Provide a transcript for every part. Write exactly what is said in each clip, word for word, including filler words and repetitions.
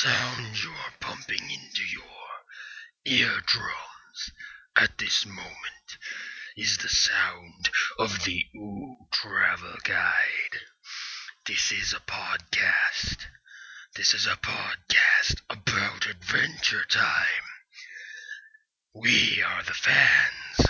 sound you are pumping into your eardrums at this moment is the sound of the Ooh Travel Guide. This is a podcast. This is a podcast about Adventure Time. We are the fans.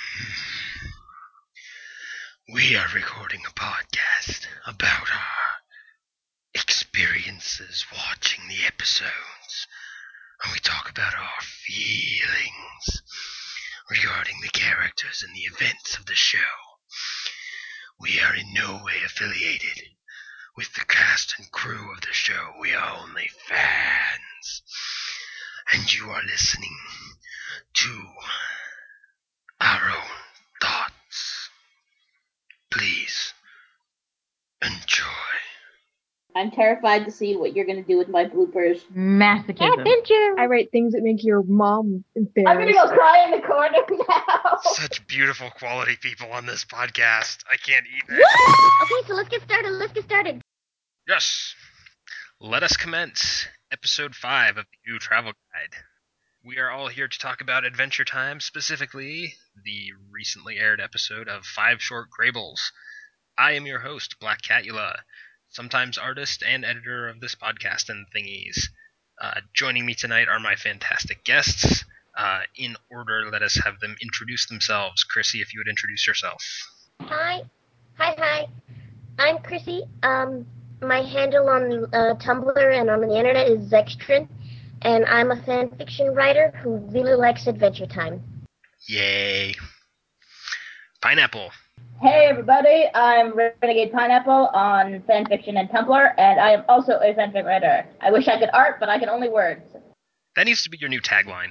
We are recording a podcast about our experiences watching the episodes. And we talk about our feelings regarding the characters and the events of the show. We are in no way affiliated with the cast and crew of the show. We are only fans. And you are listening to our own thoughts. Please enjoy. I'm terrified to see what you're going to do with my bloopers. Masochism. Adventure! I write things that make your mom embarrassed. I'm going to go cry in the corner now. Such beautiful quality people on this podcast. I can't eat it. Okay, so let's get started. Let's get started. Yes. Let us commence episode five of the Ooh Travel Guide. We are all here to talk about Adventure Time, specifically the recently aired episode of Five Short Graybles. I am your host, Black Catula, sometimes artist and editor of this podcast and thingies. Uh, joining me tonight are my fantastic guests. Uh, in order, let us have them introduce themselves. Chrissy, if you would introduce yourself. Hi. Hi, hi. I'm Chrissy. Um, my handle on uh, Tumblr and on the internet is Zextrin, and I'm a fanfiction writer who really likes Adventure Time. Yay. Pineapple. Hey everybody, I'm Renegade Pineapple on fanfiction and Tumblr, and I am also a fanfic writer. I wish I could art, but I can only words. That needs to be your new tagline.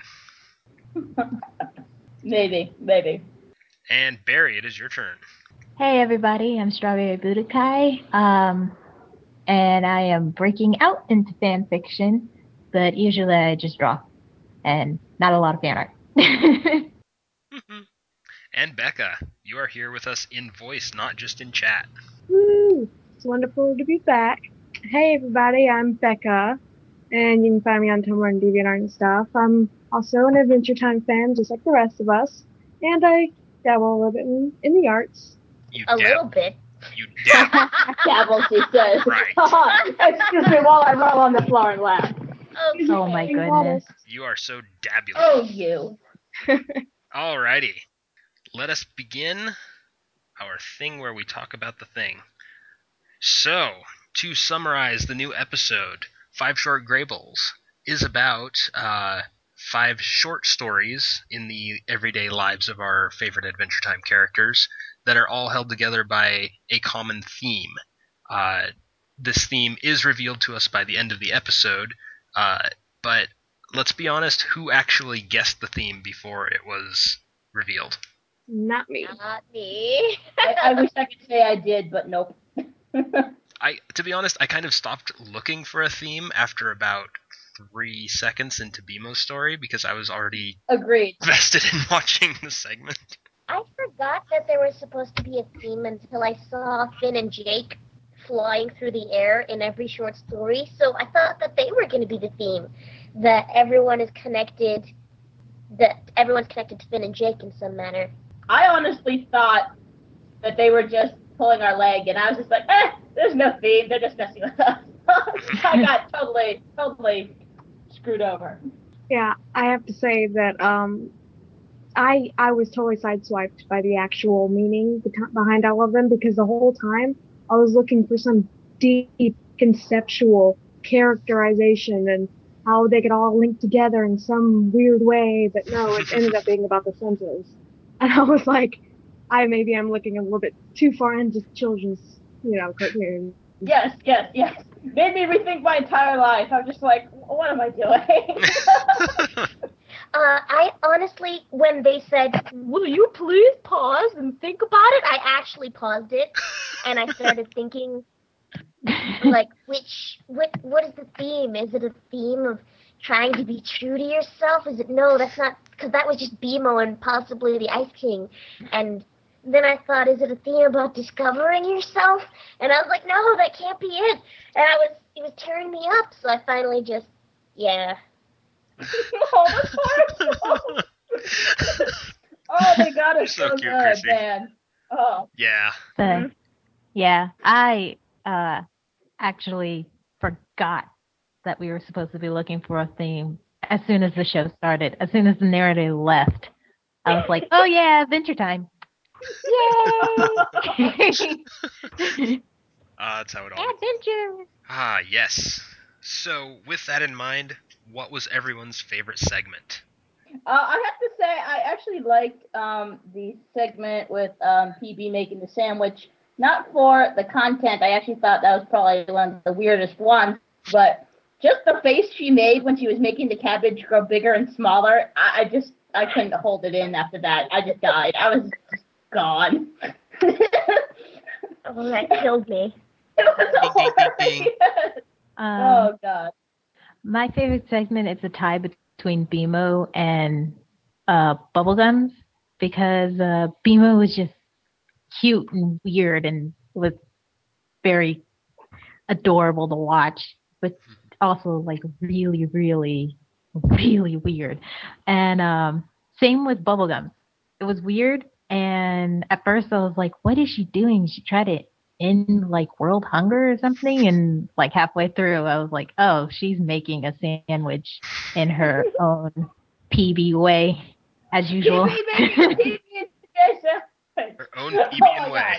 Maybe, maybe. And Barry, it is your turn. Hey everybody, I'm Strawberry Budokai, um, and I am breaking out into fan fiction, but usually I just draw, and not a lot of fan art. And Becca, you are here with us in voice, not just in chat. Woo! It's wonderful to be back. Hey everybody, I'm Becca, and you can find me on Tumblr and DeviantArt and stuff. I'm also an Adventure Time fan, just like the rest of us, and I dabble a little bit in, in the arts. You A dab- little bit. You dab. Dabble, she says. Right. Excuse me while I roll on the floor and laugh. Okay. Oh my goodness. You are so dabulous. Oh, you. Alrighty. Let us begin our thing where we talk about the thing. So, to summarize the new episode, Five Short Graybles is about uh, five short stories in the everyday lives of our favorite Adventure Time characters that are all held together by a common theme. Uh, this theme is revealed to us by the end of the episode, uh, but let's be honest, who actually guessed the theme before it was revealed? Not me. Not me. I, I wish I could say I did, but nope. I, to be honest, I kind of stopped looking for a theme after about three seconds into BMO's story because I was already Agreed. vested in watching the segment. I forgot that there was supposed to be a theme until I saw Finn and Jake flying through the air in every short story, so I thought that they were going to be the theme, that everyone is connected, that everyone's connected to Finn and Jake in some manner. I honestly thought that they were just pulling our leg, and I was just like, eh, there's no theme, they're just messing with us. I got totally, totally screwed over. Yeah, I have to say that um, I I was totally sideswiped by the actual meaning behind all of them because the whole time I was looking for some deep conceptual characterization and how they could all link together in some weird way, but no, it ended up being about the senses. And I was like, I maybe I'm looking a little bit too far into children's, you know, cartoons. Yes, yes, yes. Made me rethink my entire life. I'm just like, what am I doing? Uh, I honestly, when they said, will you please pause and think about it, I actually paused it, and I started thinking, like, which, what, what is the theme? Is it a theme of trying to be true to yourself? Is it, no, that's not, because that was just BMO and possibly the Ice King, and then I thought, is it a theme about discovering yourself? And I was like, no, that can't be it, and I was, it was tearing me up, so I finally just Yeah. Oh, that's horrible. Oh, they got You're us so so cute, good, Chrissy. man. Oh. Yeah. But Mhm. yeah, I uh actually forgot that we were supposed to be looking for a theme as soon as the show started. As soon as the narrative left, I was like, "Oh yeah, Adventure Time! Yay!" Uh, that's how it always. Adventure. Ah, yes. So, with that in mind, what was everyone's favorite segment? Uh, I have to say, I actually liked um, the segment with um, P B making the sandwich. Not for the content, I actually thought that was probably one of the weirdest ones, but just the face she made when she was making the cabbage grow bigger and smaller, I, I just, I couldn't hold it in after that. I just died. I was just gone. Oh, that killed me. It was Ding, ding, ding, ding. hilarious. Um, Oh, God. my favorite segment is a tie between BMO and uh, Bubblegums because uh, BMO was just cute and weird and was very adorable to watch, but also like really, really, really weird. And um, same with Bubblegum. It was weird, and at first I was like, "What is she doing? She tried to end like world hunger or something." And like halfway through, I was like, "Oh, she's making a sandwich in her own P B way, as usual." P B making P B and Her own Oh, P B and my way.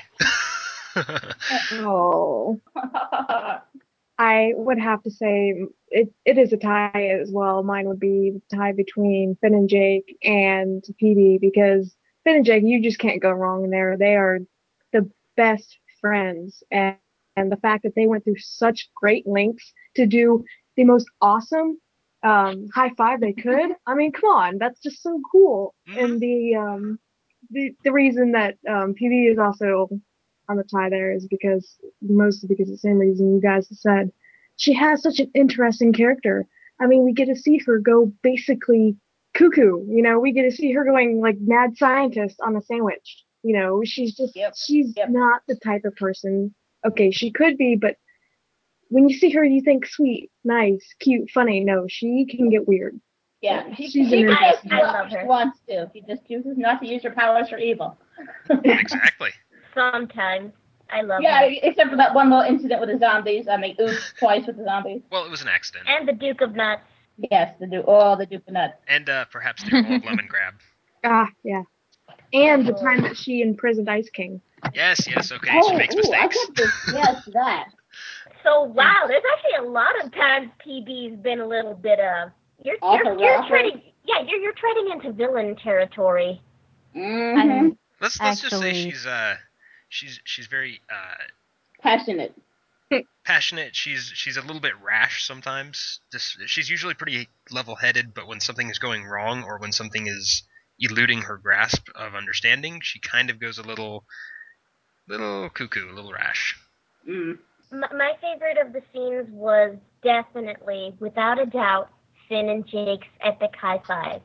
Oh, God. I would have to say it, it is a tie as well. Mine would be the tie between Finn and Jake and P B because Finn and Jake, you just can't go wrong there. They are the best friends. And, and the fact that they went through such great lengths to do the most awesome um, high five they could. I mean, come on, that's just so cool. Mhm. And the um, the the reason that um, P B is also on the tie there is because mostly because of the same reason you guys have said. She has such an interesting character. I mean, we get to see her go basically cuckoo. You know, we get to see her going like mad scientist on a sandwich. You know, she's just Yep. she's Yep. not the type of person. Okay, she could be, but when you see her, you think sweet, nice, cute, funny. No, she can get weird. Yeah, she, She's she an can I, just interesting do I character. love whatever she her. wants to. She just chooses not to use her powers for evil. Exactly. Sometimes. I love Yeah, her. except for that one little incident with the zombies. I mean, oops, twice with the zombies. Well, it was an accident. And the Duke of Nuts. Yes, the do oh the Duke of Nuts. And uh, perhaps their old lemon grab. Ah, yeah. And the time that she imprisoned Ice King. Yes, yes, okay, Oh, she makes ooh, I mistakes. kept this. Yes, that. So wow, there's actually a lot of times P B's been a little bit uh you're Off you're the you're rocker. treading yeah, you're you're treading into villain territory. Mm-hmm. I'm Let's let's just say actually she's uh she's she's very uh Passionate. passionate. She's she's a little bit rash sometimes. This she's usually pretty level-headed, but when something is going wrong or when something is eluding her grasp of understanding, she kind of goes a little little cuckoo, a little rash. Mm. My, my favorite of the scenes was definitely, without a doubt, Finn and Jake's epic high five.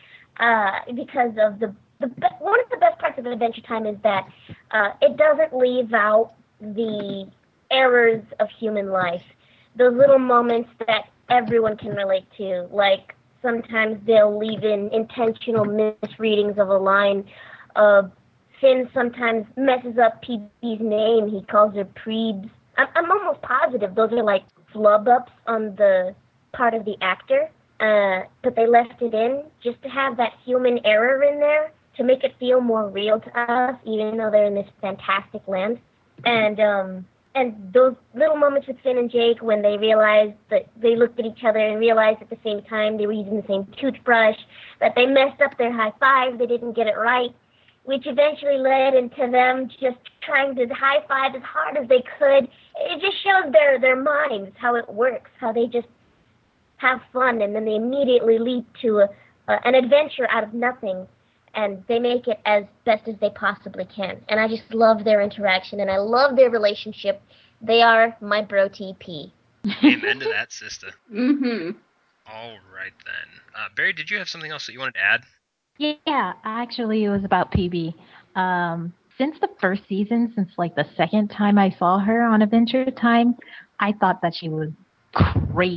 Uh, because of the the be- one of the best parts of Adventure Time is that uh, it doesn't leave out the errors of human life, those little moments that everyone can relate to. Like sometimes they'll leave in intentional misreadings of a line. Uh, Finn sometimes messes up P B's name. He calls her Prebes. I'm, I'm almost positive those are like flub ups on the part of the actor. Uh, but they left it in just to have that human error in there to make it feel more real to us, even though they're in this fantastic land. And um, and those little moments with Finn and Jake when they realized that they looked at each other and realized at the same time they were using the same toothbrush, that they messed up their high five, they didn't get it right, which eventually led into them just trying to high five as hard as they could. It just shows their their minds, how it works, how they just have fun, and then they immediately leap to a, uh, an adventure out of nothing, and they make it as best as they possibly can. And I just love their interaction, and I love their relationship. They are my bro T P. Amen to that, sister. Mm-hmm. All right then. Uh, Barry, did you have something else that you wanted to add? Yeah, actually, it was about P B. Um, since the first season, since like the second time I saw her on Adventure Time, I thought that she was crazy.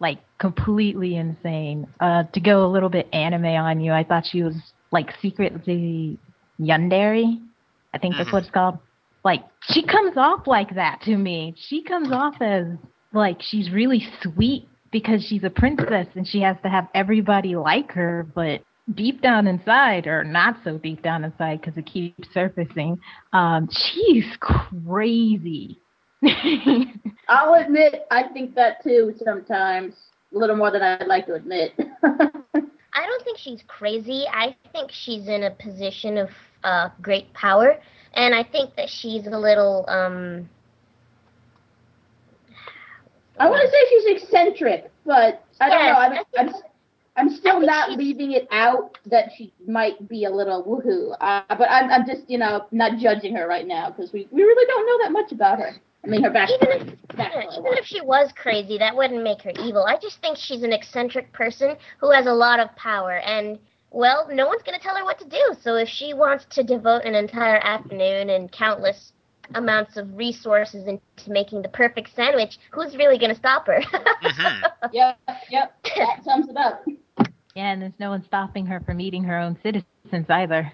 like completely insane. Uh, to go a little bit anime on you, I thought she was like secretly yandere. I think that's Mhm. what it's called. Like she comes off like that to me. She comes off as like she's really sweet because she's a princess and she has to have everybody like her, but deep down inside, or not so deep down inside because it keeps surfacing, um, she's crazy. I'll admit, I think that too sometimes, a little more than I'd like to admit. I don't think she's crazy. I think she's in a position of uh, great power, and I think that she's a little um. I want to say she's eccentric, but I don't Yes, know. I'm, I think- I'm, I'm still I think not she's- leaving it out that she might be a little woohoo. Uh, but I'm, I'm just, you know, not judging her right now because we, we really don't know that much about her. I mean, her backstory. Even backstory Yeah, even if she was crazy, that wouldn't make her evil. I just think she's an eccentric person who has a lot of power, and, well, no one's going to tell her what to do. So if she wants to devote an entire afternoon and countless amounts of resources into making the perfect sandwich, who's really going to stop her? Mhm. Yep, yep, that sums it up. Yeah, and there's no one stopping her from eating her own citizens either.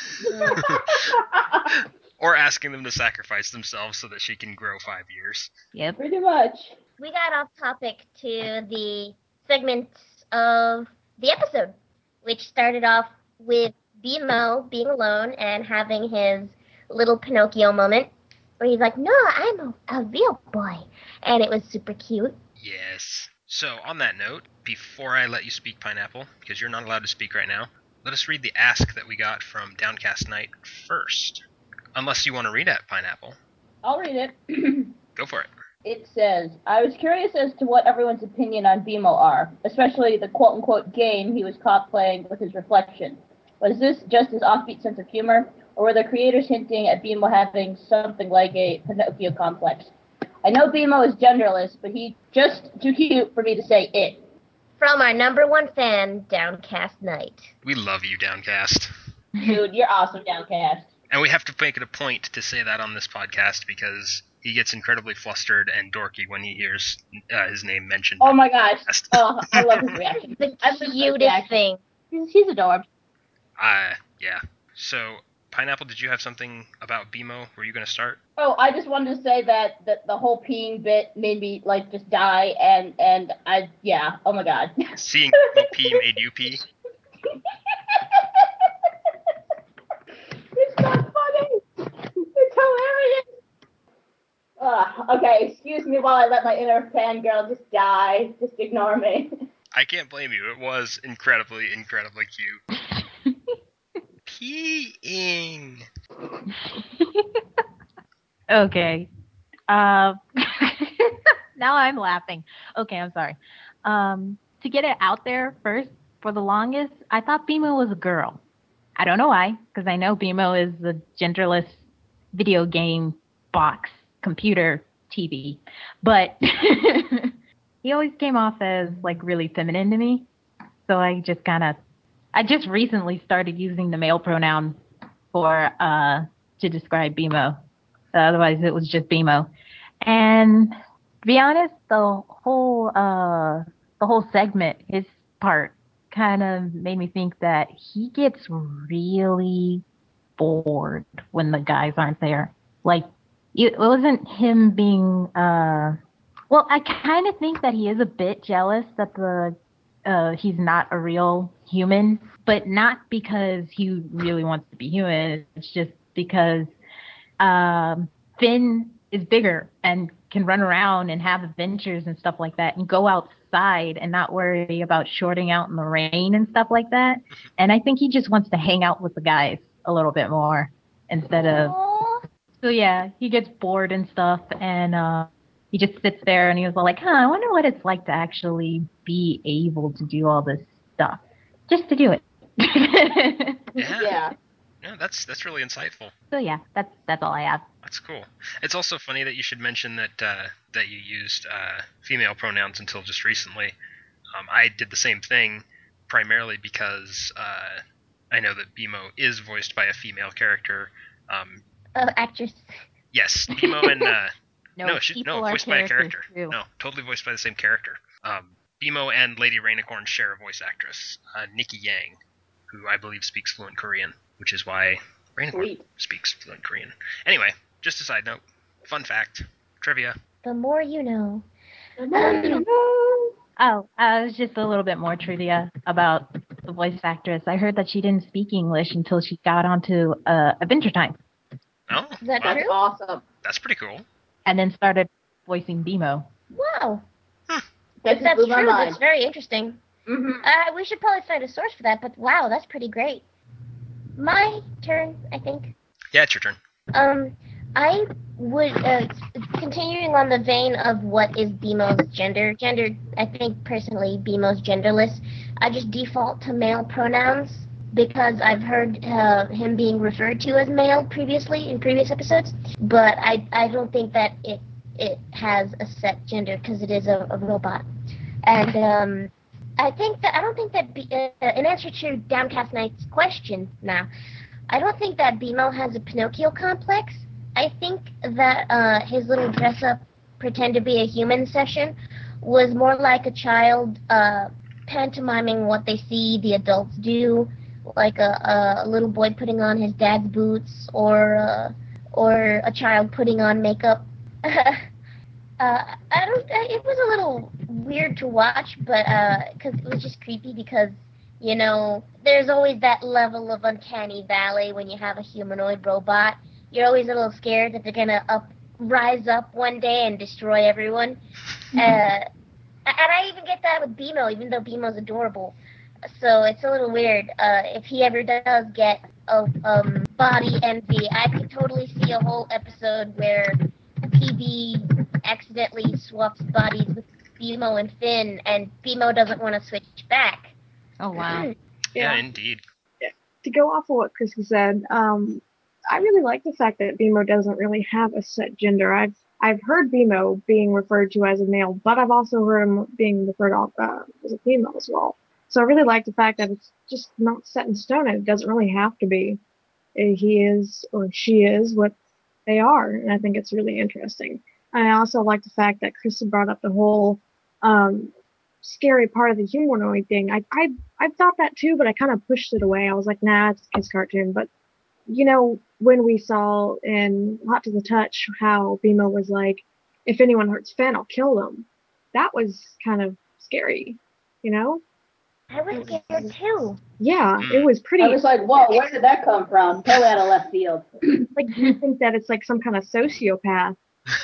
Or asking them to sacrifice themselves so that she can grow five years. Yep. Pretty much. We got off topic to the segments of the episode, which started off with BMO being alone and having his little Pinocchio moment where he's like, "No, I'm a, a real boy," and it was super cute. Yes. So, on that note, before I let you speak, Pineapple, because you're not allowed to speak right now, let us read the ask that we got from Downcast Knight first. Unless you want to read it, Pineapple. I'll read it. Go for it. It says, I was curious as to what everyone's opinion on B M O are, especially the quote-unquote game he was caught playing with his reflection. Was this just his offbeat sense of humor, or were the creators hinting at B M O having something like a Pinocchio complex? I know B M O is genderless, but he's just too cute for me to say it. From our number one fan, Downcast Knight. We love you, Downcast. Dude, you're awesome, Downcast. And we have to make it a point to say that on this podcast because he gets incredibly flustered and dorky when he hears uh, his name mentioned. Oh my gosh. Oh, I love his reaction. The I love his cutest reaction. thing. He's, he's adorable. Uh, yeah. So, Pineapple, did you have something about B M O? Were you going to start? Oh, I just wanted to say that, that the whole peeing bit made me, like, just die, and, and I, yeah, oh my god. Seeing B M O pee made you pee? It's not funny. It's hilarious. Ugh, okay, excuse me while I let my inner fangirl just die. Just ignore me. I can't blame you. It was incredibly, incredibly cute. Peeing. Okay. Uh, now I'm laughing. Okay, I'm sorry. Um, to get it out there first, for the longest, I thought B M O was a girl. I don't know why, because I know B M O is the genderless video game box computer T V, but he always came off as like really feminine to me. So I just kind of, I just recently started using the male pronoun for uh to describe B M O. Otherwise, it was just B M O. And to be honest, the whole uh the whole segment, his part, kind of made me think that he gets really bored when the guys aren't there. Like it wasn't him being uh well, I kind of think that he is a bit jealous that the uh he's not a real human, but not because he really wants to be human. It's just because um Finn is bigger and can run around and have adventures and stuff like that and go outside and not worry about shorting out in the rain and stuff like that. And I think he just wants to hang out with the guys a little bit more instead of Aww. so yeah, he gets bored and stuff and uh he just sits there and he was like, huh, I wonder what it's like to actually be able to do all this stuff. Just to do it. Yeah. Yeah. Yeah, that's that's really insightful. So yeah, that's that's all I have. That's cool. It's also funny that you should mention that uh, that you used uh, female pronouns until just recently. Um, I did the same thing, primarily because uh, I know that B M O is voiced by a female character. Um, Uh, actress. yes, B M O and uh, No, no, she, people no, are voiced by a characters character. too. No, totally voiced by the same character. Um, BMO and Lady Rainicorn share a voice actress, uh, Nikki Yang, who I believe speaks fluent Korean, which is why Rainicorn Sweet. speaks fluent Korean. Anyway, just a side note. Fun fact. Trivia. The more you know. Oh, uh, it was just a little bit more trivia about the voice actress. I heard that she didn't speak English until she got onto uh, Adventure Time. Oh, Is that well, That's true? awesome. that's pretty cool. And then started voicing BMO. Wow. That If just that's blew my true, mind. that's very interesting. Mm-hmm. Uh, we should probably find a source for that, but wow, that's pretty great. My turn, I think. Yeah, it's your turn. Um, I would, uh, continuing on the vein of what is BMO's gender, gender, I think personally BMO's genderless. I just default to male pronouns because I've heard uh, him being referred to as male previously in previous episodes, but I, I don't think that it it has a set gender because it is a, a robot. And um, I think that I don't think that B, uh, in answer to Downcast Knight's question now, I don't think that BMO has a Pinocchio complex. I think that uh, his little dress-up, pretend to be a human session was more like a child uh, pantomiming what they see the adults do, like a, a little boy putting on his dad's boots, or uh, or a child putting on makeup. uh, I don't. It was a little weird to watch, but because uh, it was just creepy because. You know, there's always that level of uncanny valley when you have a humanoid robot. You're always a little scared that they're gonna up, rise up one day and destroy everyone. uh, and I even get that with BMO, even though BMO's adorable. So it's a little weird. Uh, if he ever does get a um, body envy, I could totally see a whole episode where P B accidentally swaps bodies with BMO and Finn, and BMO doesn't want to switch back. Oh, wow. Yeah, Yeah. indeed. To go off of what Chrissy said, um, I really like the fact that BMO doesn't really have a set gender. I've I've heard BMO being referred to as a male, but I've also heard him being referred to uh, as a female as well. So I really like the fact that it's just not set in stone and it doesn't really have to be. Uh, He is or she is what they are, and I think it's really interesting. And I also like the fact that Chrissy brought up the whole um, scary part of the humanoid thing. I I I thought that too, but I kind of pushed it away. I was like, nah, it's a kids cartoon. But you know, when we saw in Hot to the Touch how BMO was like, if anyone hurts Finn, I'll kill them. That was kind of scary, you know? I was scared too. Yeah, Mm. it was pretty. I was like, whoa, where did that come from? Totally out of left field. Like you think that it's like some kind of sociopath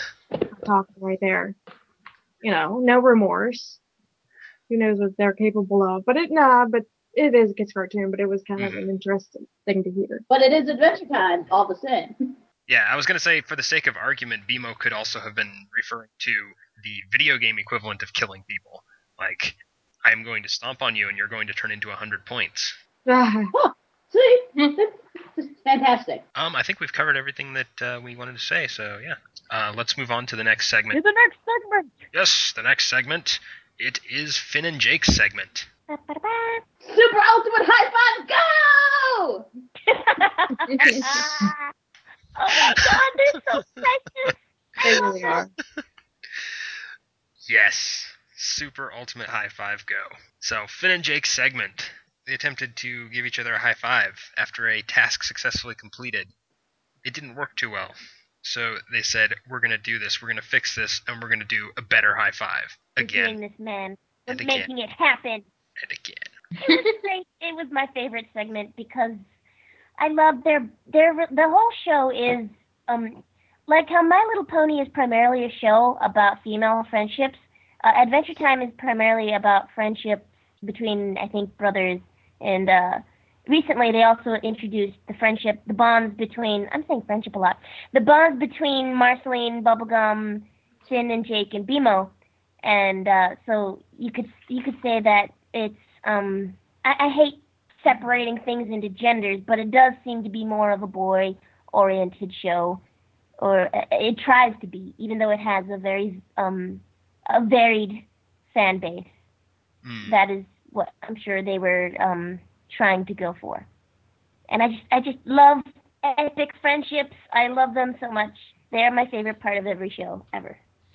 talking right there. You know, no remorse. Who knows what they're capable of? But it nah, but it is a kids cartoon. But it was kind of Mhm. an interesting thing to hear. But it is Adventure Time, all the same. Yeah, I was going to say, for the sake of argument, BMO could also have been referring to the video game equivalent of killing people. Like, I am going to stomp on you and you're going to turn into one hundred points. Ah, Oh, see? This is fantastic. Um, I think we've covered everything that uh, we wanted to say, so yeah. Uh, let's move on to the next segment. the next segment. Yes, the next segment. It is Finn and Jake's segment. Ba-ba-da-ba. Super Ultimate High Five, go! Ah. Oh my god, they're so precious. they I love really them. are. Yes, Super Ultimate High Five Go. So, Finn and Jake's segment. They attempted to give each other a high five after a task successfully completed. It didn't work too well. So they said, we're going to do this, we're going to fix this, and we're going to do a better high five. We're Again doing this, man. We're and again making it happen. and again. It was great. It was my favorite segment because I love their their the whole show is um like how My Little Pony is primarily a show about female friendships. Uh, Adventure Time is primarily about friendships between I think brothers, and uh, recently they also introduced the friendship, the bonds between I'm saying friendship a lot, the bonds between Marceline, Bubblegum, Finn, and Jake and BMO, and uh, so you could you could say that it's um I, I hate separating things into genders, but it does seem to be more of a boy-oriented show, or uh, it tries to be, even though it has a very um, a varied fan base. Mm. That is what I'm sure they were um, trying to go for. And I just, I just love epic friendships. I love them so much. They're my favorite part of every show ever.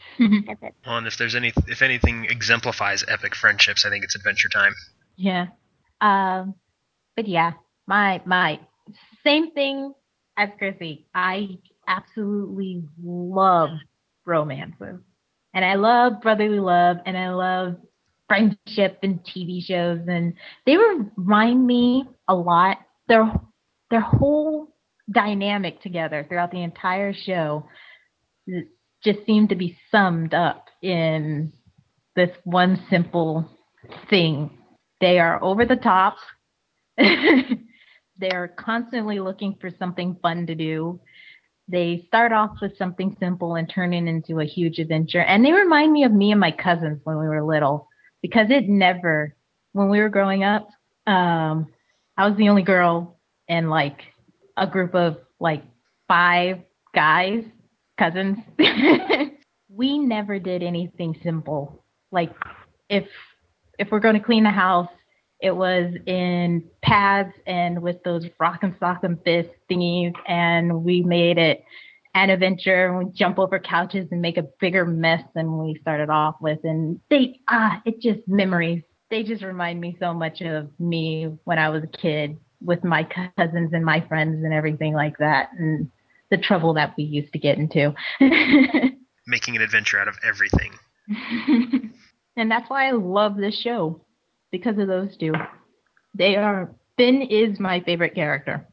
That's it. Well, and if there's any, if anything exemplifies epic friendships, I think it's Adventure Time. Yeah. Um, but yeah, my my same thing as Chrissy. I absolutely love romances. And I love brotherly love and I love friendship and T V shows and they remind me a lot. Their their whole dynamic together throughout the entire show just seemed to be summed up in this one simple thing. They are over the top. They're constantly looking for something fun to do. They start off with something simple and turn it into a huge adventure. And they remind me of me and my cousins when we were little because it never, when we were growing up, um, I was the only girl in like a group of like five guys, cousins. We never did anything simple. Like if if we're going to clean the house, it was in pads and with those rock and sock and fist thingies, and we made it an adventure and we jump over couches and make a bigger mess than we started off with. And they ah, it just memories. They just remind me so much of me when I was a kid with my cousins and my friends and everything like that, and the trouble that we used to get into. Making an adventure out of everything. And that's why I love this show, because of those two. They are, Finn is my favorite character.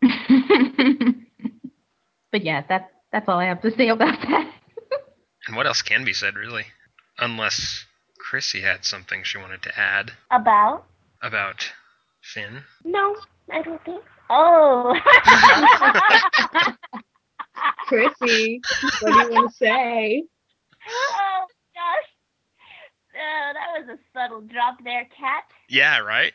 But yeah, that's that's all I have to say about that. And what else can be said, really? Unless Chrissy had something she wanted to add About? about Finn. No, I don't think. Oh. Chrissy, what do you want to say? Oh gosh. Uh, that was a subtle drop there, Cat. Yeah, right?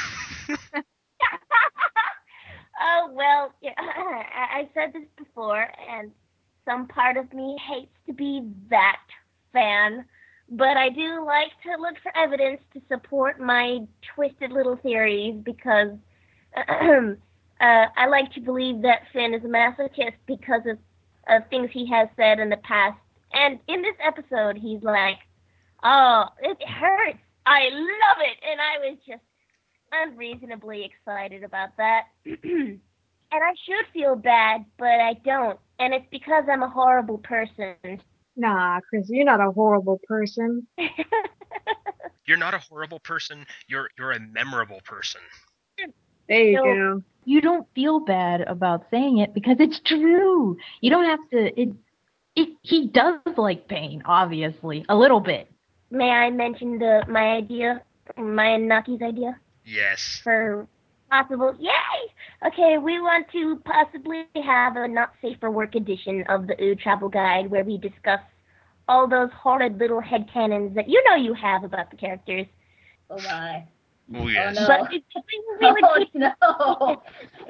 Oh well, yeah, I, I said this before, and some part of me hates to be that fan, but I do like to look for evidence to support my twisted little theories because uh, I like to believe that Finn is a masochist because of, of things he has said in the past. And in this episode, he's like, "Oh, it hurts. I love it," and I was just unreasonably excited about that. And I should feel bad, but I don't. And it's because I'm a horrible person. Nah, Chrissy, you're not a horrible person. You're not a horrible person. You're you're a memorable person. There you So- go. You don't feel bad about saying it because it's true. You don't have to. It, it. He does like pain, obviously, a little bit. May I mention the my idea, my and Naki's idea Yes. for possible? Yay! Okay, we want to possibly have a not safe for work edition of the Ooh Travel Guide where we discuss all those horrid little headcanons that you know you have about the characters. Oh my. Oh, yes. Oh, no. But it, we would Oh, keep no.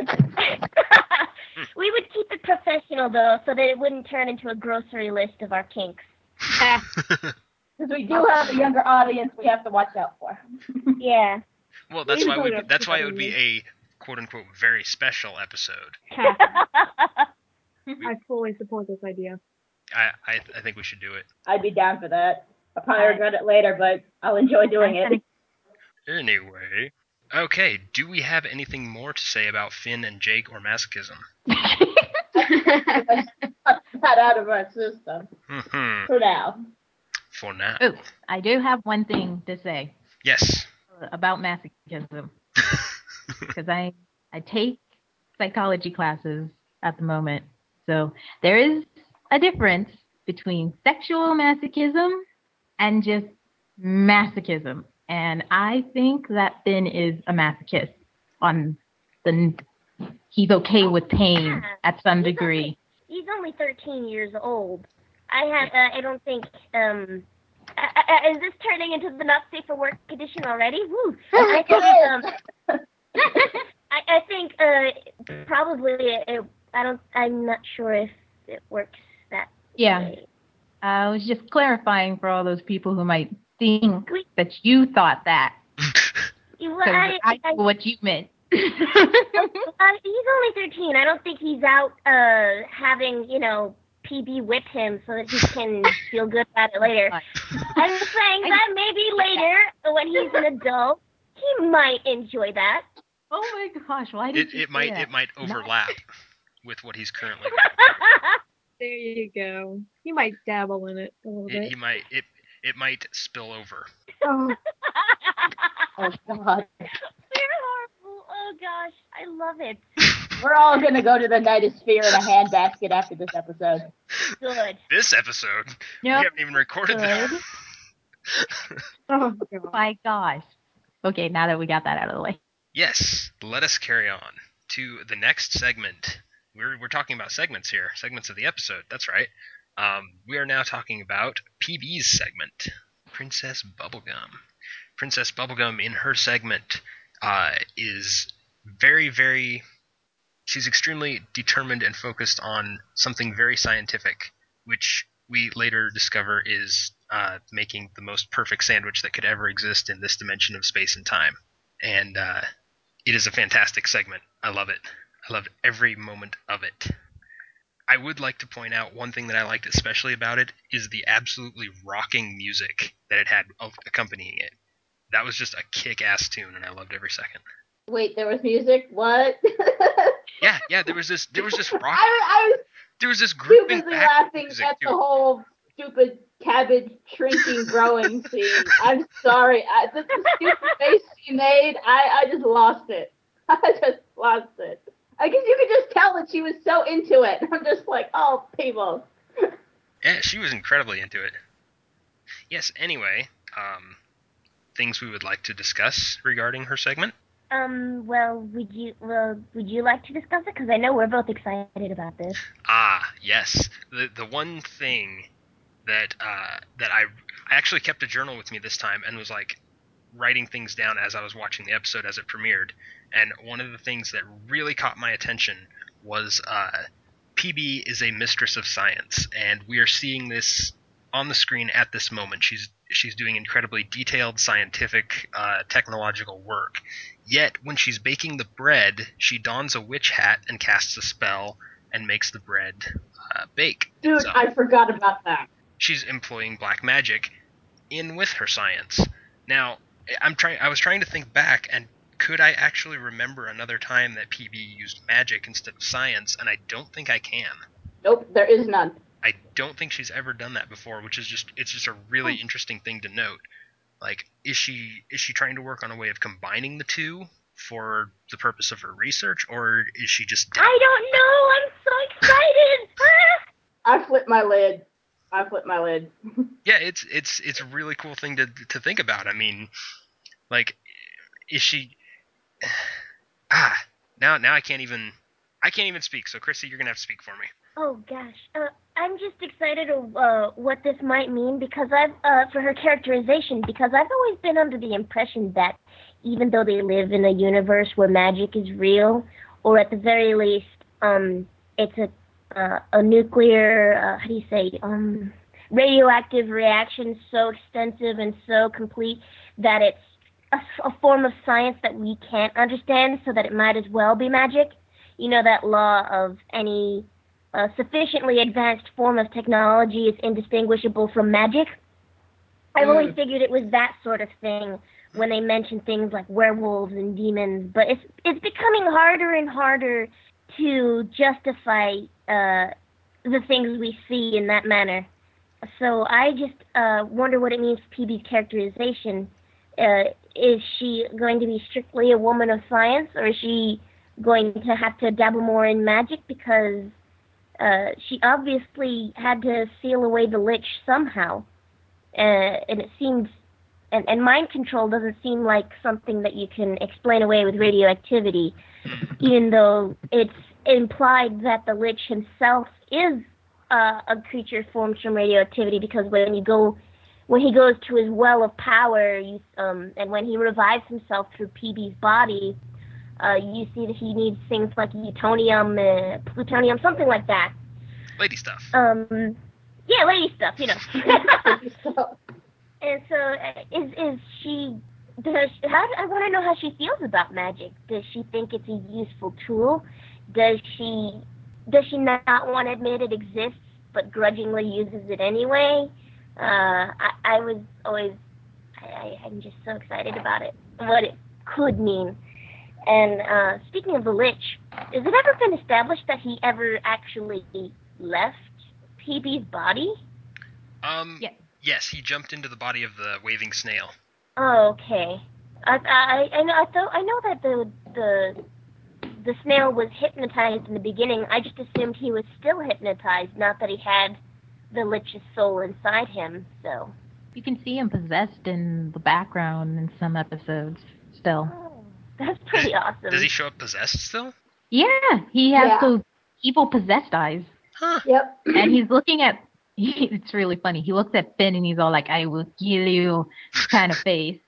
we would keep it professional though, so that it wouldn't turn into a grocery list of our kinks. Because we do have a younger audience we have to watch out for. Yeah. Well, that's We why would we have that's why it to would be a quote unquote very special episode. I fully support this idea. I I, I think we should do it. I'd be down for that. I'll probably regret it later, but I'll enjoy doing it. Anyway. Okay, do we have anything more to say about Finn and Jake or masochism? Not out of our system. Mhm. For now. For now. Oh, I do have one thing to say Yes. about masochism because I I take psychology classes at the moment. So there is a difference between sexual masochism and just masochism. And I think that Finn is a masochist on the he's okay with pain at some degree. He's only thirteen years old. I have. Uh, I don't think. Um, uh, uh, is this turning into the not safe for work edition already? Woo! I think. Um, I, I think. Uh, probably. It, I don't. I'm not sure if it works that Yeah. way. I was just clarifying for all those people who might think that you thought that. You- Because I, I, I, knew what you meant. uh, he's only thirteen. I don't think he's out uh, having, you know, P B whip him so that he can feel good about it later. I'm saying that maybe later, when he's an adult, he might enjoy that. Oh my gosh, why did It you it say might that? it might overlap with what he's currently. There you go. He might dabble in it a little It, bit. he might it it might spill over. Oh, Oh God. You're horrible. Oh gosh, I love it. We're all gonna go to the Nightosphere in a handbasket after this episode. Good. This episode, we Nope. haven't even recorded that. Good. oh God. My gosh. Okay, now that we got that out of the way. Yes, let us carry on to the next segment. We're we're talking about segments here, segments of the episode. That's right. Um, we are now talking about P B's segment, Princess Bubblegum. Princess Bubblegum, in her segment, uh, is very, very. She's extremely determined and focused on something very scientific, which we later discover is uh, making the most perfect sandwich that could ever exist in this dimension of space and time. And uh, it is a fantastic segment. I love it. I loved every moment of it. I would like to point out one thing that I liked especially about it is the absolutely rocking music that it had accompanying it. That was just a kick-ass tune, and I loved every second. Wait, there was music? What? Yeah, yeah, there was this, there was this rock, I, I was there was this too grouping busy back laughing music at the too. whole stupid cabbage shrinking growing scene. I'm sorry. I, the, the stupid face she made, I, I just lost it. I just lost it. I guess you could just tell that she was so into it. I'm just like, oh, people. Yeah, she was incredibly into it. Yes, anyway, um, things we would like to discuss regarding her segment. Um. Well, would you? Well, would you like to discuss it? Because I know we're both excited about this. Ah, yes. The the one thing that uh, that I I actually kept a journal with me this time and was like writing things down as I was watching the episode as it premiered. And one of the things that really caught my attention was uh, P B is a mistress of science, and we are seeing this on the screen at this moment. She's she's doing incredibly detailed scientific uh, technological work. Yet when she's baking the bread, she dons a witch hat and casts a spell and makes the bread uh, bake. Dude, So I forgot about that. she's employing black magic in with her science. Now, I'm trying. I was trying to think back, and could I actually remember another time that P B used magic instead of science? And I don't think I can. Nope, there is none. I don't think she's ever done that before, which is just it's just a really Oh. interesting thing to note. Like, is she is she trying to work on a way of combining the two for the purpose of her research, or is she just? I don't know. I'm so excited. I flipped my lid. I flipped my lid. Yeah, it's it's it's a really cool thing to to think about. I mean, like, is she? Ah, now now I can't even I can't even speak. So Chrissy, you're gonna have to speak for me. Oh gosh, uh, I'm just excited of uh, what this might mean because I've uh, for her characterization because I've always been under the impression that even though they live in a universe where magic is real, or at the very least, um, it's a uh, a nuclear uh, how do you say um radioactive reaction so extensive and so complete that it's a, a form of science that we can't understand, so that it might as well be magic. You know that law of any a sufficiently advanced form of technology is indistinguishable from magic. I've always figured it was that sort of thing when they mention things like werewolves and demons, but it's it's becoming harder and harder to justify uh, the things we see in that manner. So I just uh, wonder what it means for P B's characterization. Uh, is she going to be strictly a woman of science, or is she going to have to dabble more in magic because uh, she obviously had to seal away the lich somehow, uh, and it seems, and, and mind control doesn't seem like something that you can explain away with radioactivity, even though it's implied that the lich himself is uh, a creature formed from radioactivity, because when you go, when he goes to his well of power, you, um, and when he revives himself through P B's body, Uh, you see that he needs things like plutonium, uh, plutonium, something like that. Lady stuff. Um, yeah, lady stuff, you know. And so, uh, is is she? Does how? I want to know how she feels about magic. Does she think it's a useful tool? Does she? Does she not want to admit it exists, but grudgingly uses it anyway. Uh, I, I was always, I, I'm just so excited about it, what it could mean. And uh, speaking of the Lich, has it ever been established that he ever actually left P B's body? Um, Yeah. yes, he jumped into the body of the waving snail. Oh, okay. I I I know I thought I know that the the the snail was hypnotized in the beginning. I just assumed he was still hypnotized, not that he had the Lich's soul inside him. So You can see him possessed in the background in some episodes still. oh, that's pretty does, awesome. Does he show up possessed still? Yeah, he has Yeah. those evil possessed eyes. Huh. Yep. And he's looking at, it's really funny. He looks at Finn and he's all like, I will kill you kind of face.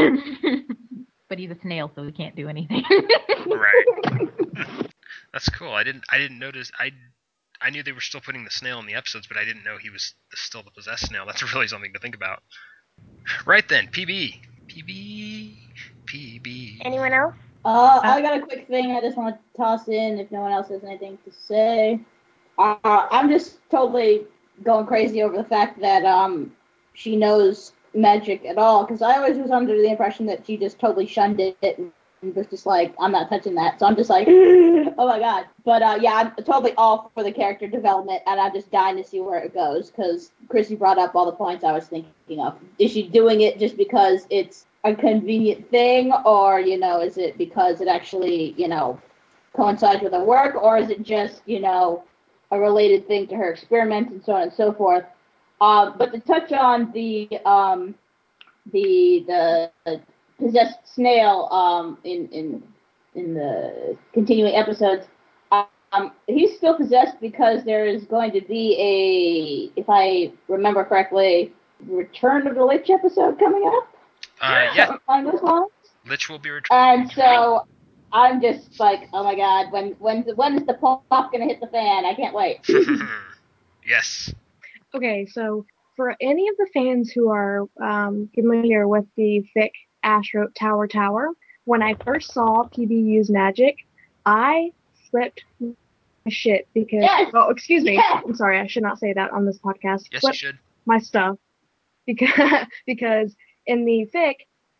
But he's a snail, so he can't do anything. Right. That's cool. I didn't. I didn't notice. I. I knew they were still putting the snail in the episodes, but I didn't know he was still the possessed snail. That's really something to think about. Right then, P B, P B, P B. Anyone else? Uh, I got a quick thing I just want to toss in if no one else has anything to say. Uh, I'm just totally going crazy over the fact that um she knows magic at all, because I always was under the impression that she just totally shunned it and was just like, I'm not touching that. So I'm just like, oh my god. But uh, yeah, I'm totally all for the character development, and I'm just dying to see where it goes, because Chrissy brought up all the points I was thinking of. Is she doing it just because it's a convenient thing, or, you know, is it because it actually, you know, coincides with her work, or is it just, you know, a related thing to her experiments and so on and so forth? Uh, but to touch on the um, the the possessed snail um, in in in the continuing episodes, um, he's still possessed because there is going to be a, if I remember correctly, Return of the Lich episode coming up. Uh, yeah. On this one. Lich will be returning. And so I'm just like, oh my god, when when when is the pop gonna hit the fan? I can't wait. Yes. Okay, so for any of the fans who are um, familiar with the fic Ash wrote Tower Tower, when I first saw P B use magic, I flipped my shit because, Yes! oh, excuse me, Yes! I'm sorry, I should not say that on this podcast. Yes, Flip you should. my stuff because because in the fic,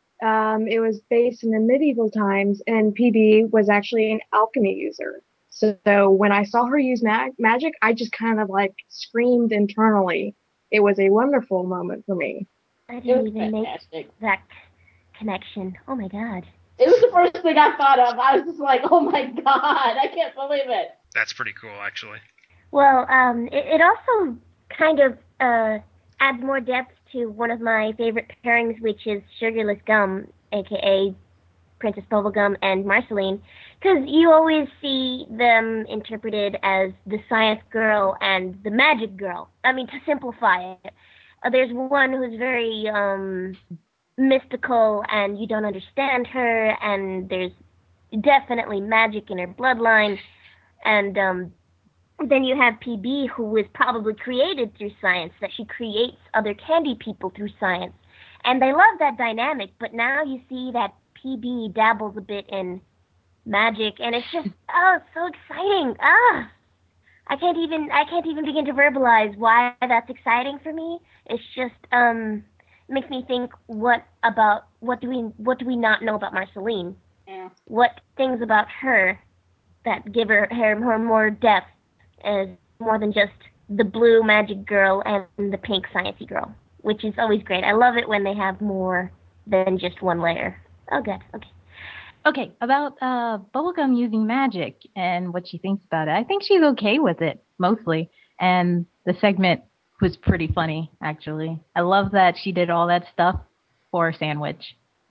um, it was based in the medieval times, and P B was actually an alchemy user. So, so when I saw her use mag- magic, I just kind of like screamed internally. It was a wonderful moment for me. I It didn't was even fantastic. make that connection. Oh my god. It was the first thing I thought of. I was just like, oh my god, I can't believe it. That's pretty cool, actually. Well, um, it, it also kind of uh, adds more depth to one of my favorite pairings, which is Sugarless Gum, aka Princess Bubblegum and Marceline, because you always see them interpreted as the science girl and the magic girl. I mean, to simplify it, uh, there's one who's very um, mystical and you don't understand her, and there's definitely magic in her bloodline, and um, then you have P B, who was probably created through science, that she creates other candy people through science. And they love that dynamic, but now you see that P B dabbles a bit in magic, and it's just, oh, it's so exciting. Ah, I can't even, I can't even begin to verbalize why that's exciting for me. It's just, um, makes me think, what about, what do we, what do we not know about Marceline? Yeah. What things about her that give her, her, her more depth as more than just the blue magic girl and the pink sciencey girl, which is always great. I love it when they have more than just one layer. Oh, good. Okay. Okay, about uh, Bubblegum using magic and what she thinks about it. I think she's okay with it, mostly. And the segment was pretty funny, actually. I love that she did all that stuff for a sandwich.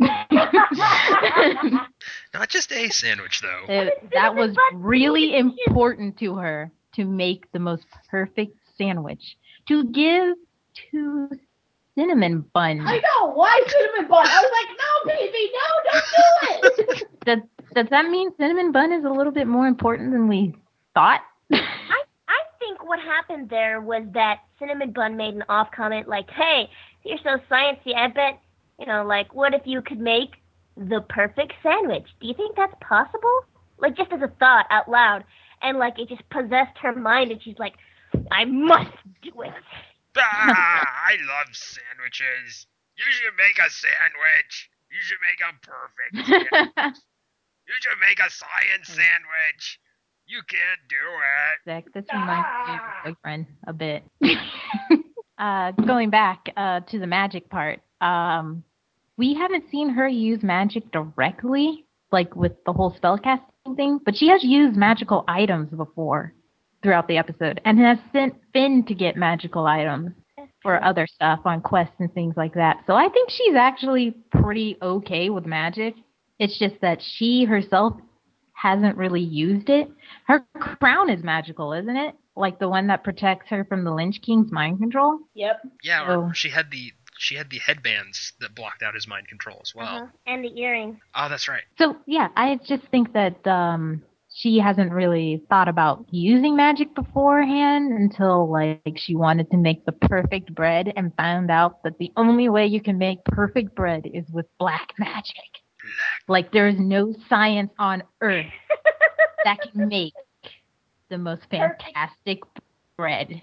Not just a sandwich, though. It, that was really important to her to make the most perfect sandwich. To give to Cinnamon Bun. I know, why Cinnamon Bun? I was like, no, baby, no, don't do it. Does, does that mean Cinnamon Bun is a little bit more important than we thought? I I think what happened there was that Cinnamon Bun made an off comment like, "Hey, you're so sciencey. I bet, you know, like, what if you could make the perfect sandwich? Do you think that's possible?" Like, just as a thought out loud, and like it just possessed her mind, and she's like, I must do it. Ah, I love sandwiches. You should make a sandwich. You should make a perfect sandwich. You should make a science sandwich. You can't do it. Zach, this reminds me of your boyfriend a bit. uh, going back uh, to the magic part, um, we haven't seen her use magic directly, like with the whole spellcasting thing, but she has used magical items before throughout the episode and has sent Finn to get magical items for other stuff on quests and things like that. So I think she's actually pretty okay with magic. It's just that she herself hasn't really used it. Her crown is magical, isn't it? Like the one that protects her from the Lynch King's mind control? Yep. Yeah, So- or she had the she had the headbands that blocked out his mind control as well. Uh-huh. And the earrings. Oh, that's right. So yeah, I just think that um she hasn't really thought about using magic beforehand until like she wanted to make the perfect bread and found out that the only way you can make perfect bread is with black magic. Like there's no science on earth that can make the most fantastic bread.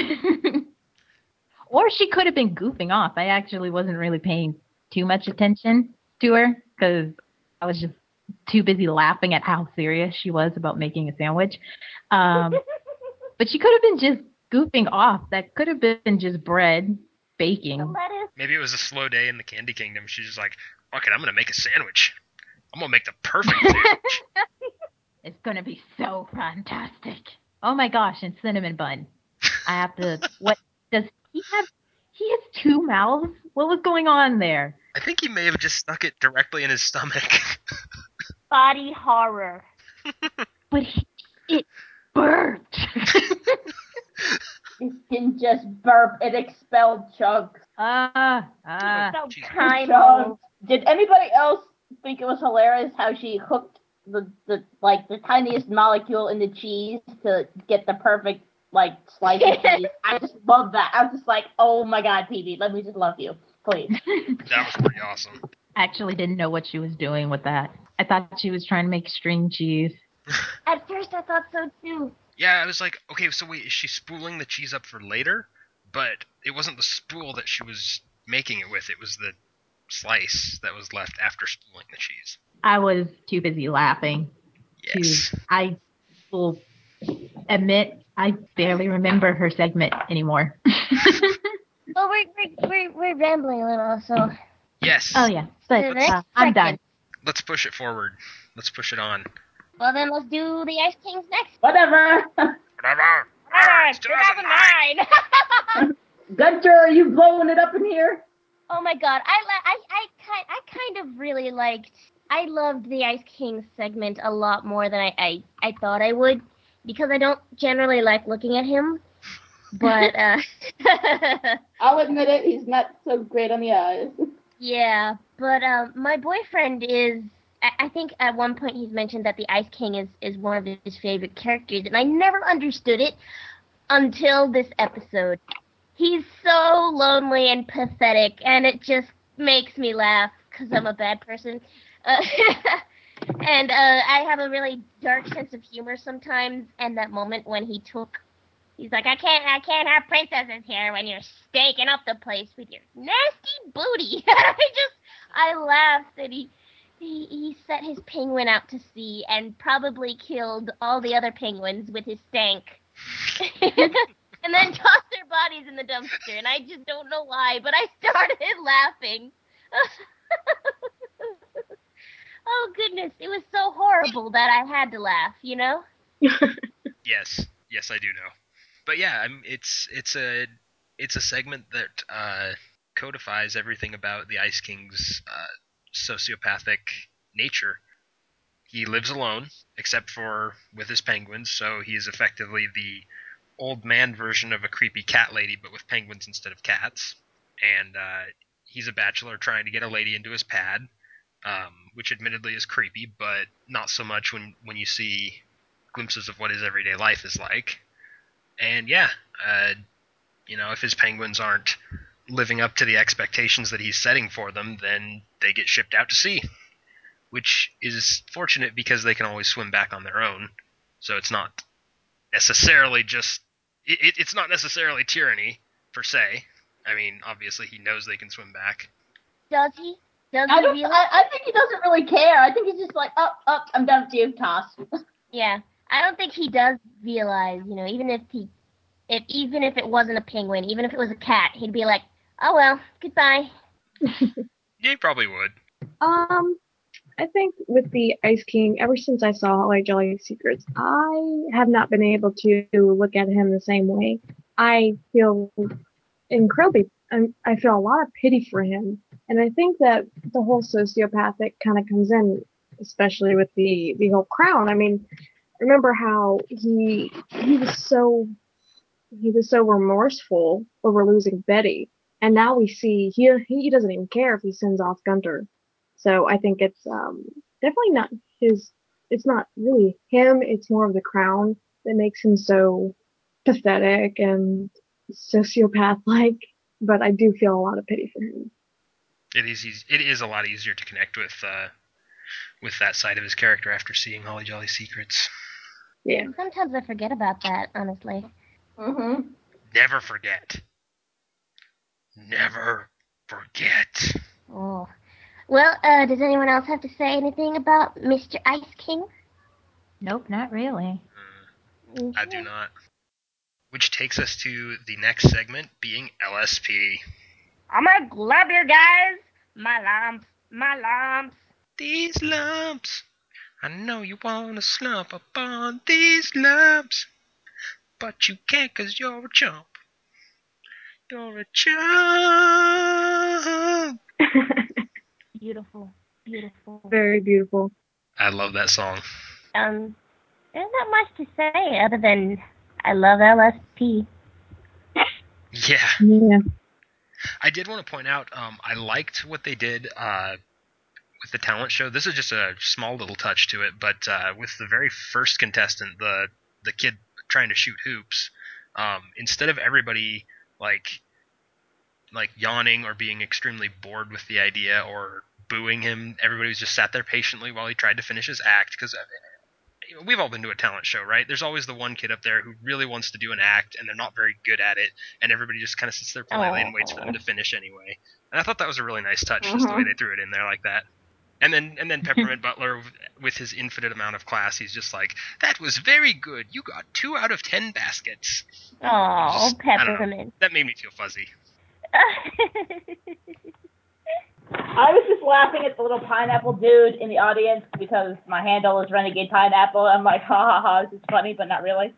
Or she could have been goofing off. I actually wasn't really paying too much attention to her because I was just too busy laughing at how serious she was about making a sandwich. Um, but she could have been just goofing off. That could have been just bread baking. The lettuce. Maybe it was a slow day in the Candy Kingdom. She's just like, fuck it, I'm gonna make a sandwich. I'm gonna make the perfect sandwich. It's gonna be so fantastic. Oh my gosh, and cinnamon bun. I have to. What does he have? He has two mouths. What was going on there? I think he may have just stuck it directly in his stomach. Body horror. But he, it burped. It didn't just burp, it expelled chunks. Ah, ah. So Jesus. primal. Chunks. Did anybody else think it was hilarious how she hooked the, the like the tiniest molecule in the cheese to get the perfect like slice of cheese? I just love that. I was just like, oh my god, P B, let me just love you, please. That was pretty awesome. Actually, didn't know what she was doing with that. I thought she was trying to make string cheese. At first I thought so too. Yeah, I was like, okay, so wait, is she spooling the cheese up for later? But it wasn't the spool that she was making it with, it was the slice that was left after spooling the cheese. I was too busy laughing. Yes. To, I will admit I barely remember her segment anymore. Well, we're, we're, we're, we're rambling a little, so. Yes. Oh yeah, but The next uh, I'm done. segment. Let's push it forward. Let's push it on. Well, then let's do the Ice Kings next. Whatever. Whatever. Ah, It's two thousand nine. Gunter, are you blowing it up in here? Oh my god, I, li- I, I, kind, I kind of really liked, I loved the Ice Kings segment a lot more than I, I, I thought I would, because I don't generally like looking at him, but, uh, I'll admit it, he's not so great on the eyes. yeah, but, um, my boyfriend is, I, I think at one point he's mentioned that the Ice King is, is one of his favorite characters, and I never understood it until this episode. He's so lonely and pathetic, and it just makes me laugh because I'm a bad person. Uh, and uh, I have a really dark sense of humor sometimes. And that moment when he took, he's like, I can't, I can't have princesses here when you're staking up the place with your nasty booty. I just, I laughed that he, he, he set his penguin out to sea and probably killed all the other penguins with his stank. And then tossed their bodies in the dumpster, and I just don't know why, but I started laughing. Oh, goodness, it was so horrible that I had to laugh, you know? Yes. Yes, I do know. But yeah, I'm, it's it's a it's a segment that uh, codifies everything about the Ice King's uh, sociopathic nature. He lives alone, except for with his penguins, so he is effectively the old man version of a creepy cat lady, but with penguins instead of cats. And uh, he's a bachelor trying to get a lady into his pad, um, which admittedly is creepy, but not so much when, when you see glimpses of what his everyday life is like. And yeah, uh, you know, if his penguins aren't living up to the expectations that he's setting for them, then they get shipped out to sea, which is fortunate because they can always swim back on their own. So it's not necessarily just it, it's not necessarily tyranny per se. I mean, obviously he knows they can swim back. Does he? Does I he don't. really? I, I think he doesn't really care. I think he's just like, up, up. I'm done with you. Toss. Yeah, I don't think he does realize. You know, even if he, if even if it wasn't a penguin, even if it was a cat, he'd be like, oh well, goodbye. Yeah, he probably would. Um, I think with the Ice King, ever since I saw Holly Jolly Secrets, I have not been able to look at him the same way. I feel incredibly, I'm- I feel a lot of pity for him, and I think that the whole sociopathic kind of comes in, especially with the the whole crown. I mean, remember how he he was so he was so remorseful over losing Betty, and now we see he he doesn't even care if he sends off Gunter. So I think it's um, definitely not his. It's not really him. It's more of the crown that makes him so pathetic and sociopath-like. But I do feel a lot of pity for him. It is easy, it is a lot easier to connect with uh, with that side of his character after seeing Holly Jolly Secrets. Yeah. Sometimes I forget about that, honestly. Mm-hmm. Never forget. Never forget. Oh. Well, uh, does anyone else have to say anything about Mister Ice King? Nope, not really. Mm, I do not. Which takes us to the next segment, being L S P. I'm gonna grab you guys. My lumps, my lumps. These lumps. I know you wanna slump upon these lumps, but you can't 'cause you're a chump. You're a chump. Beautiful, beautiful. Very beautiful. I love that song. Um, there's not much to say other than I love L S P. Yeah. Yeah. I did want to point out, um, I liked what they did uh, with the talent show. This is just a small little touch to it, but uh, with the very first contestant, the the kid trying to shoot hoops, um, instead of everybody like like yawning or being extremely bored with the idea or booing him, everybody was just sat there patiently while he tried to finish his act. Because you know, we've all been to a talent show, right? There's always the one kid up there who really wants to do an act and they're not very good at it, and everybody just kind of sits there politely and waits for them to finish anyway. And I thought that was a really nice touch, mm-hmm. just the way they threw it in there like that. And then and then Peppermint Butler, with his infinite amount of class, he's just like, "That was very good. You got two out of ten baskets." Oh, Peppermint. That made me feel fuzzy. I was just laughing at the little pineapple dude in the audience because my handle is Renegade Pineapple. I'm like, ha ha ha, this is funny, but not really.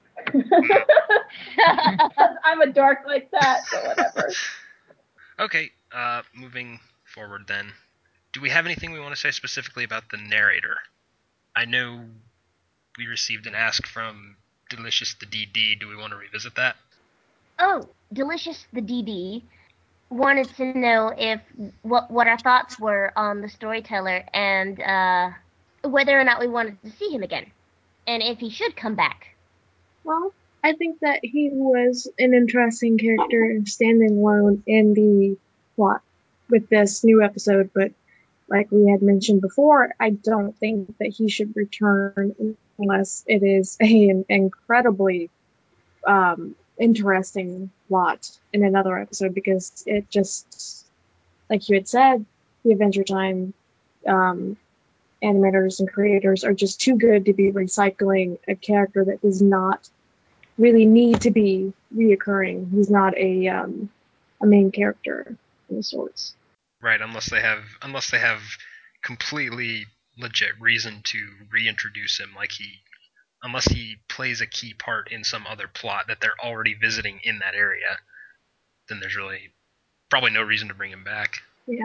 I'm a dork like that, so whatever. Okay, uh, moving forward then. Do we have anything we want to say specifically about the narrator? I know we received an ask from Delicious the D D. Do we want to revisit that? Oh, Delicious the D D wanted to know if what what our thoughts were on the storyteller and uh, whether or not we wanted to see him again, and if he should come back. Well, I think that he was an interesting character standing alone in the plot with this new episode, but like we had mentioned before, I don't think that he should return unless it is a, an incredibly um, interesting plot in another episode, because it just, like you had said, the Adventure Time um, animators and creators are just too good to be recycling a character that does not really need to be reoccurring. He's not a um, a main character in the sorts. Right, unless they have unless they have completely legit reason to reintroduce him, like he unless he plays a key part in some other plot that they're already visiting in that area, then there's really probably no reason to bring him back. Yeah.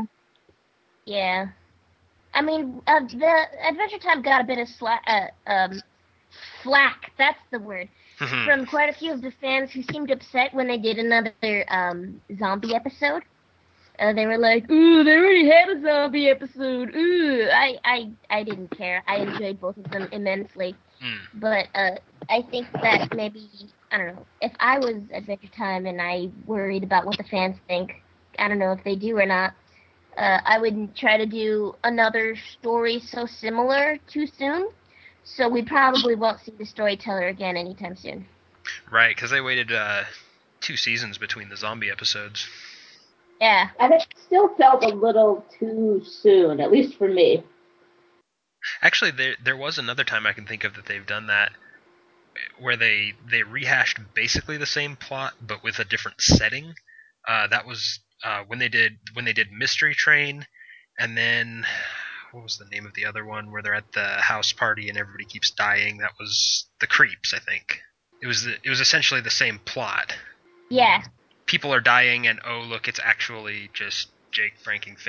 Yeah. I mean, uh, the Adventure Time got a bit of slack, uh, um, flack, that's the word, from quite a few of the fans who seemed upset when they did another um, zombie episode. Uh, they were like, ooh, they already had a zombie episode. Ooh, I, I, I didn't care. I enjoyed both of them immensely. Mm. But uh, I think that maybe, I don't know, if I was Adventure Time and I worried about what the fans think, I don't know if they do or not, uh, I wouldn't try to do another story so similar too soon. So we probably won't see the storyteller again anytime soon. Right, because they waited uh, two seasons between the zombie episodes. Yeah. And it still felt a little too soon, at least for me. Actually, there there was another time I can think of that they've done that, where they they rehashed basically the same plot but with a different setting. Uh, that was uh, when they did when they did Mystery Train, and then what was the name of the other one where they're at the house party and everybody keeps dying? That was The Creeps, I think. It was the, it was essentially the same plot. Yeah. People are dying, and oh look, it's actually just Jake pranking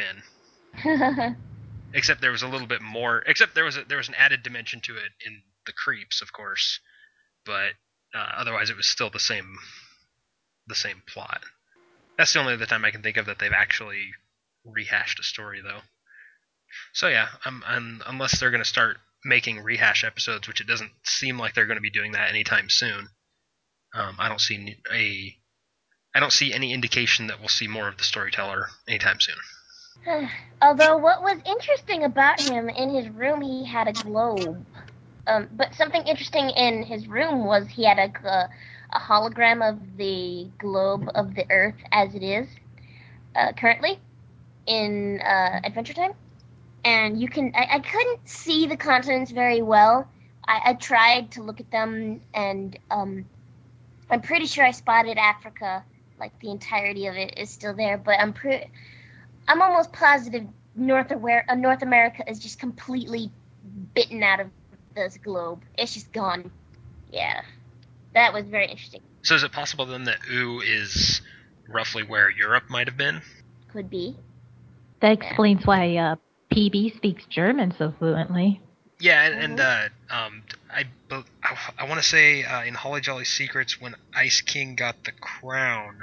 Finn. Except there was a little bit more. Except there was a, there was an added dimension to it in The Creeps, of course. But uh, otherwise, it was still the same the same plot. That's the only other time I can think of that they've actually rehashed a story, though. So yeah, I'm, I'm, unless they're going to start making rehash episodes, which it doesn't seem like they're going to be doing that anytime soon. Um, I don't see a I don't see any indication that we'll see more of the storyteller anytime soon. Although what was interesting about him, in his room he had a globe. Um, but something interesting in his room was he had a, a, a hologram of the globe of the Earth as it is uh, currently in uh, Adventure Time. And you can, I, I couldn't see the continents very well. I, I tried to look at them, and um, I'm pretty sure I spotted Africa, like the entirety of it is still there. But I'm pretty, I'm almost positive North, Awer- uh, North America is just completely bitten out of this globe. It's just gone. Yeah, that was very interesting. So is it possible then that U is roughly where Europe might have been? Could be. That explains why uh, P B speaks German so fluently. Yeah, and, and uh, um, I, I want to say uh, in Holly Jolly Secrets, when Ice King got the crown,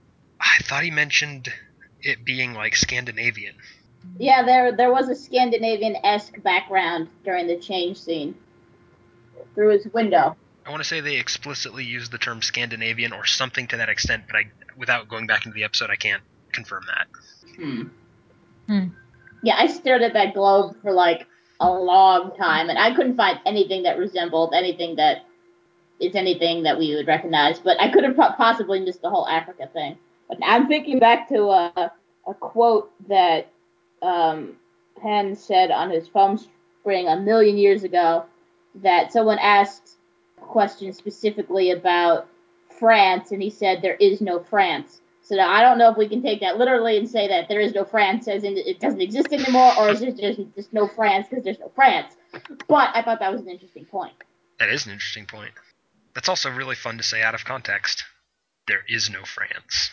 I thought he mentioned it being like Scandinavian. Yeah, there there was a Scandinavian-esque background during the change scene through his window. I want to say they explicitly used the term Scandinavian or something to that extent, but I, without going back into the episode, I can't confirm that. Hmm. Hmm. Yeah, I stared at that globe for like a long time, and I couldn't find anything that resembled anything that is anything that we would recognize. But I could have possibly missed the whole Africa thing. But I'm thinking back to a, a quote that um, Penn said on his foam spring a million years ago, that someone asked a question specifically about France, and he said, "There is no France." So now I don't know if we can take that literally and say that there is no France, as in it doesn't exist anymore, or is it just, just no France because there's no France? But I thought that was an interesting point. That is an interesting point. That's also really fun to say out of context. There is no France.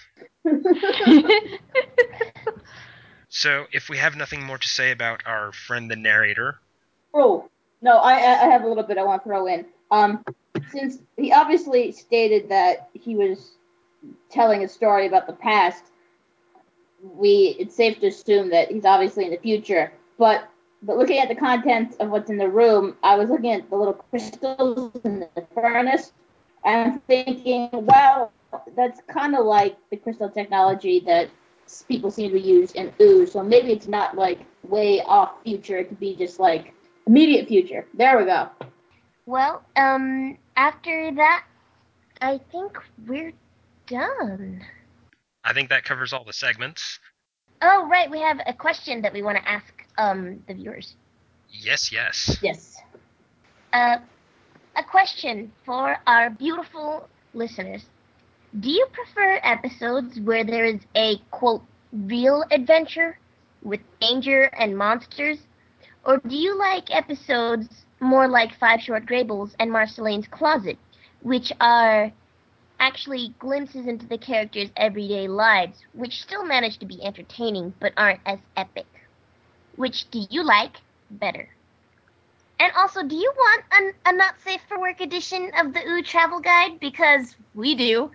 So, if we have nothing more to say about our friend the narrator... Oh, no, I, I have a little bit I want to throw in. Um, since he obviously stated that he was telling a story about the past, we it's safe to assume that he's obviously in the future. But but looking at the contents of what's in the room, I was looking at the little crystals in the furnace, and I'm thinking, well, that's kind of like the crystal technology that people seem to use in Ooze. So maybe it's not like way off future. It could be just like immediate future. There we go. Well, um, after that, I think we're done. I think that covers all the segments. Oh, right, we have a question that we want to ask um the viewers. Yes, yes. Yes. Uh, a question for our beautiful listeners. Do you prefer episodes where there is a, quote, real adventure with danger and monsters? Or do you like episodes more like Five Short Graybles and Marceline's Closet, which are actually glimpses into the characters' everyday lives, which still manage to be entertaining but aren't as epic? Which do you like better? And also, do you want an, a not safe for work edition of the Ooh Travel Guide? Because we do.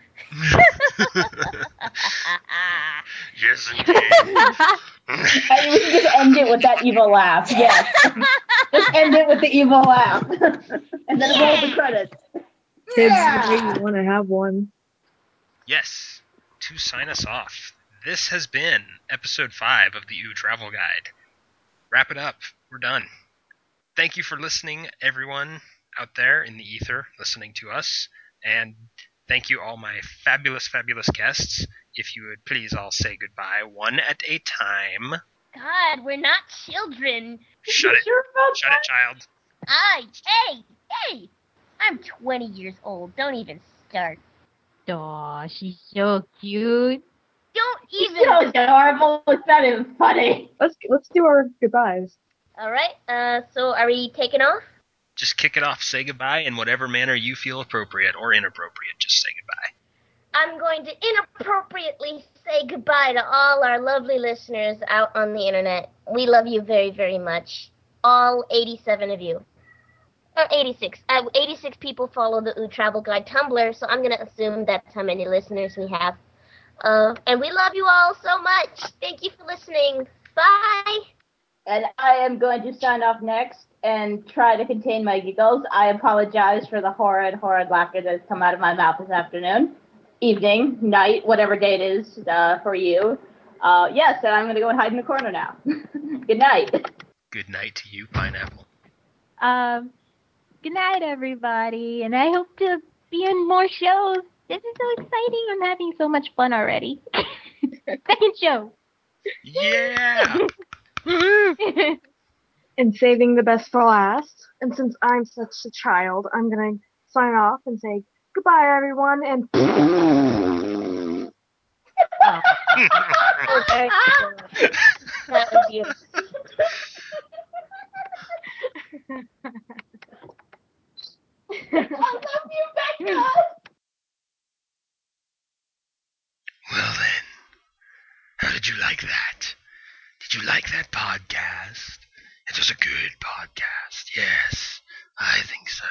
Yes, indeed. Hey, we should just end it with that evil laugh. Yes. Just end it with the evil laugh. And then roll the credits. Kids, Yeah. you want to have one. Yes, to sign us off, this has been episode five of the Ooh Travel Guide. Wrap it up. We're done. Thank you for listening, everyone out there in the ether, listening to us. And thank you all my fabulous, fabulous guests. If you would please all say goodbye one at a time. God, we're not children. Shut it. Sure about Shut it, child. I, hey, hey, I'm twenty years old. Don't even start. Aw, she's so cute. Don't He's even. so adorable. It's not even funny. Let's let's do our goodbyes. All right. Uh, so are we taking off? Just kick it off. Say goodbye in whatever manner you feel appropriate or inappropriate. Just say goodbye. I'm going to inappropriately say goodbye to all our lovely listeners out on the internet. We love you very, very much. All eighty-seven of you. Or eighty-six. Uh, eighty-six people follow the Ooh Travel Guide Tumblr, so I'm going to assume that's how many listeners we have. Uh, and we love you all so much. Thank you for listening. Bye. And I am going to sign off next and try to contain my giggles. I apologize for the horrid, horrid laughter that has come out of my mouth this afternoon, evening, night, whatever day it is uh, for you. Uh, yes, and I'm going to go and hide in the corner now. Good night. Good night to you, Pineapple. Um, good night, everybody, and I hope to be in more shows. This is so exciting. I'm having so much fun already. Second show. Yeah! Woohoo! And saving the best for last. And since I'm such a child, I'm gonna sign off and say goodbye, everyone. And Okay. That was beautiful. I love you, Becca. Well then, how did you like that? Did you like that podcast? It was a good podcast. Yes, I think so.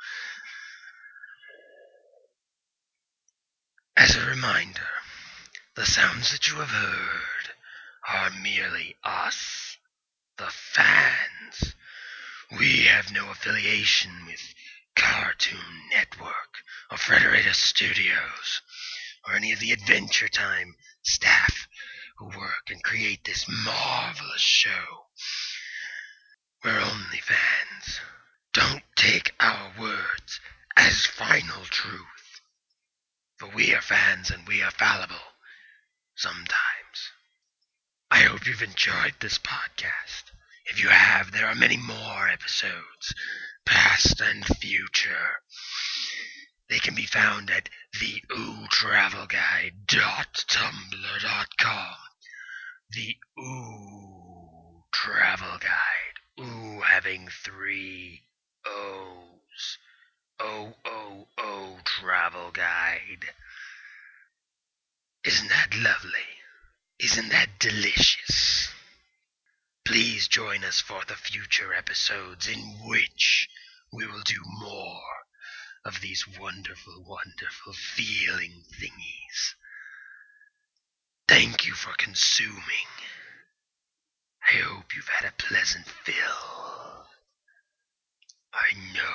As a reminder, the sounds that you have heard are merely us, the fans. We have no affiliation with Cartoon Network or Frederator Studios or any of the Adventure Time staff who work and create this marvelous show. We're only fans. Don't take our words as final truth. For we are fans and we are fallible. Sometimes. I hope you've enjoyed this podcast. If you have, there are many more episodes, past and future. They can be found at the ooh travel guide dot tumblr dot com. The Ooh Travel Guide. Ooh having three O's. O O O Travel Guide. Isn't that lovely? Isn't that delicious? Please join us for the future episodes in which we will do more of these wonderful, wonderful feeling thingies. Thank you for consuming. I hope you've had a pleasant fill. I know